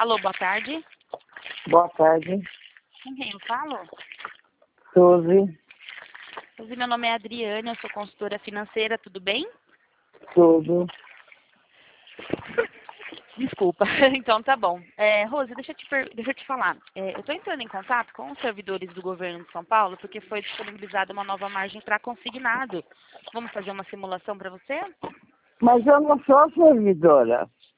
Alô, boa tarde. Boa tarde, Com quem eu falo? Suzy, Suzy, meu nome é Adriane, eu sou consultora financeira, tudo bem? tudo. Desculpa, então tá bom. Rose, deixa eu te falar. Eu estou entrando em contato com os servidores do governo de São Paulo porque foi disponibilizada uma nova margem para consignado. Vamos fazer uma simulação para você? Mas eu não sou servidora.